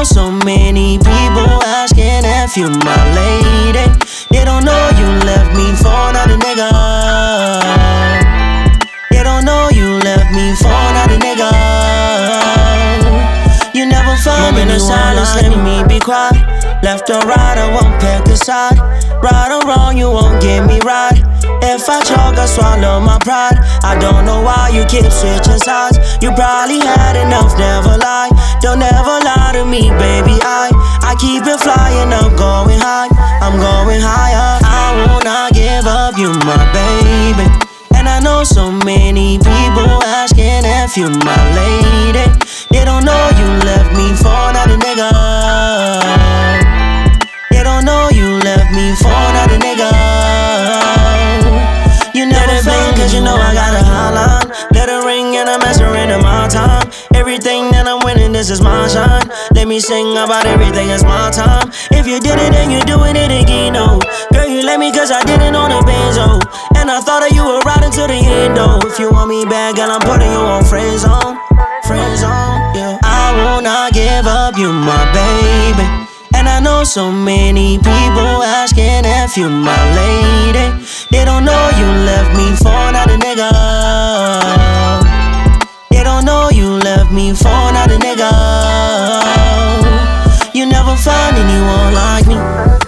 know so many people asking if you my lady. They don't know you left me for another nigga. They don't know you left me for another nigga. You never find me in the silence, let me be quiet. Left or right, I won't pick a side. Right or wrong, you won't get me right. If I choke, I swallow my pride. I don't know why you keep switching sides. You probably had enough, never lie. Don't ever lie to me, baby. I keep it flying, I'm going high. I'm going higher. I will not give up, you my baby. And I know so many people asking if you my lady. They don't know you left me for another nigga. They don't know you left me for another nigga. You never blink cause you know I got a hotline. Let it ring and I'm answering in my time. Everything that I'm winning, this is my shine. Let me sing about everything, it's my time. If you did it, then you're doing it again, oh. Girl, you let me cause I didn't on the benzo. And I thought that you were riding to the end, though. If you want me back, girl, I'm putting you on friend zone. Friend zone, yeah. I will not give up, you my baby. And I know so many people asking if you my lady. They don't know you left me for another nigga. They don't know you left me for another nigga. You never find anyone like me.